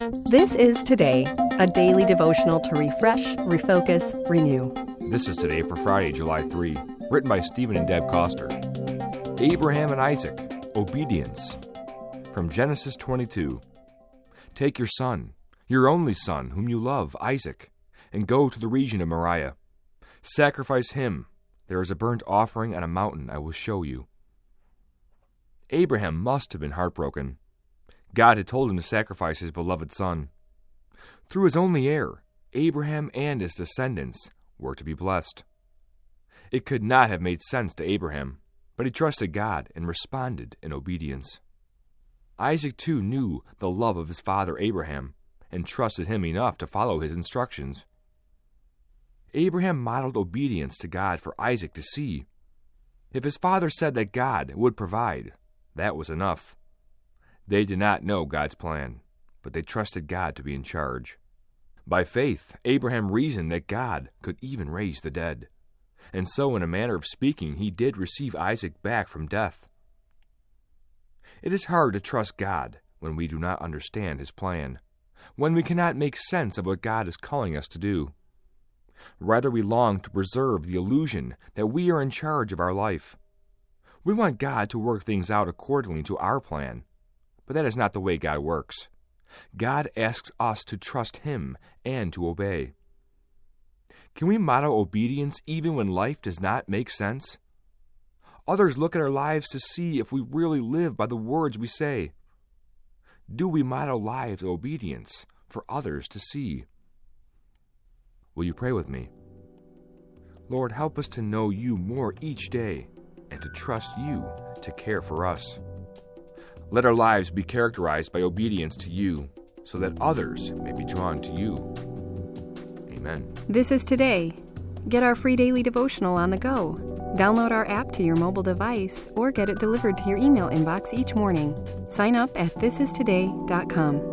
This is Today, a daily devotional to refresh, refocus, renew. This is Today for Friday, July 3, written by Stephen and Deb Coster. Abraham and Isaac, obedience. From Genesis 22. Take your son, your only son, whom you love, Isaac, and go to the region of Moriah. Sacrifice him. There is a burnt offering on a mountain I will show you. Abraham must have been heartbroken. God had told him to sacrifice his beloved son. Through his only heir, Abraham and his descendants were to be blessed. It could not have made sense to Abraham, but he trusted God and responded in obedience. Isaac too knew the love of his father Abraham and trusted him enough to follow his instructions. Abraham modeled obedience to God for Isaac to see. If his father said that God would provide, that was enough. They did not know God's plan, but they trusted God to be in charge. By faith, Abraham reasoned that God could even raise the dead. And so, in a manner of speaking, he did receive Isaac back from death. It is hard to trust God when we do not understand his plan, when we cannot make sense of what God is calling us to do. Rather, we long to preserve the illusion that we are in charge of our life. We want God to work things out accordingly to our plan, but that is not the way God works. God asks us to trust Him and to obey. Can we model obedience even when life does not make sense? Others look at our lives to see if we really live by the words we say. Do we model lives of obedience for others to see? Will you pray with me? Lord, help us to know You more each day and to trust You to care for us. Let our lives be characterized by obedience to You, so that others may be drawn to You. Amen. This is Today. Get our free daily devotional on the go. Download our app to your mobile device or get it delivered to your email inbox each morning. Sign up at thisistoday.com.